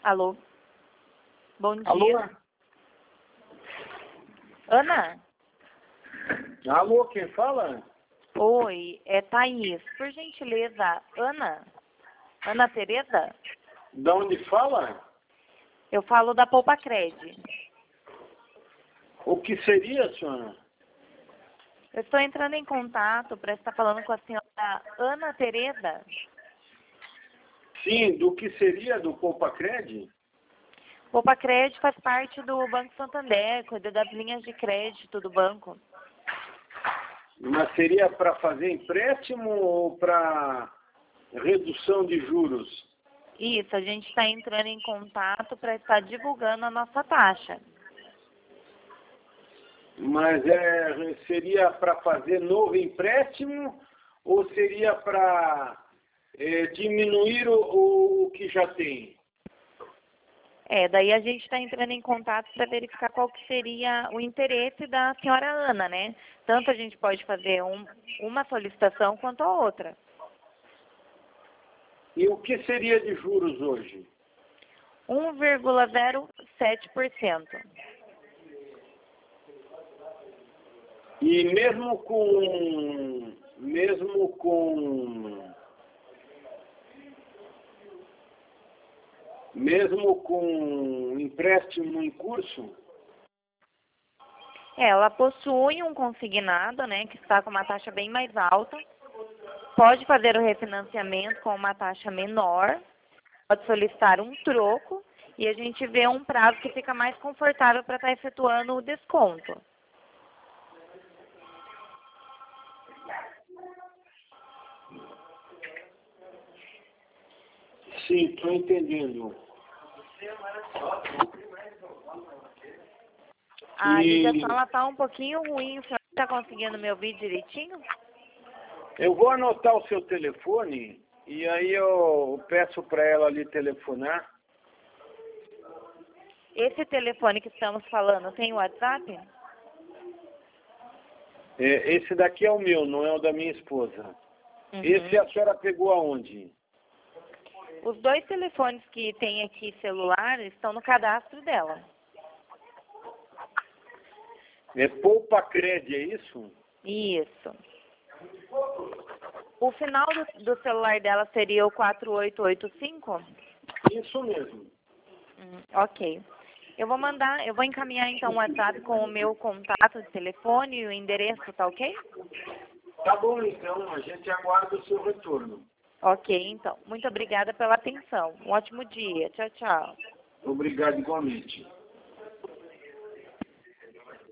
Alô? Bom dia. Alô? Ana? Alô, quem fala? Oi, é Thaís. Por gentileza, Ana? Ana Tereza? De onde fala? Eu falo da Poupa Cred. O que seria, senhora? Eu estou entrando em contato para estar falando com a senhora Ana Tereza. Sim, do que seria do Poupa Cred? Poupa Cred faz parte do Banco Santander, cuida das linhas de crédito do banco. Mas seria para fazer empréstimo ou para redução de juros? Isso, a gente está entrando em contato para estar divulgando a nossa taxa. Mas seria para fazer novo empréstimo ou seria para diminuir o que já tem? Daí a gente está entrando em contato para verificar qual que seria o interesse da senhora Ana, né? Tanto a gente pode fazer uma solicitação quanto a outra. E o que seria de juros hoje? 1,07%. E mesmo com empréstimo em curso? Ela possui um consignado, né, que está com uma taxa bem mais alta. Pode fazer o refinanciamento com uma taxa menor. Pode solicitar um troco e a gente vê um prazo que fica mais confortável para estar efetuando o desconto. Sim, estou entendendo. A ligação está um pouquinho ruim. O senhor está conseguindo me ouvir direitinho? Eu vou anotar o seu telefone e aí eu peço para ela ali telefonar. Esse telefone que estamos falando tem WhatsApp? Esse daqui é o meu, não é o da minha esposa. Uhum. Esse a senhora pegou aonde? Os dois telefones que tem aqui celular estão no cadastro dela. É Poupa Cred, é isso? Isso. O final do celular dela seria o 4885? Isso mesmo. Ok. Eu vou encaminhar então o WhatsApp com o meu contato de telefone e o endereço, tá ok? Tá bom, então. A gente aguarda o seu retorno. Ok, então. Muito obrigada pela atenção. Um ótimo dia. Tchau, tchau. Obrigado igualmente.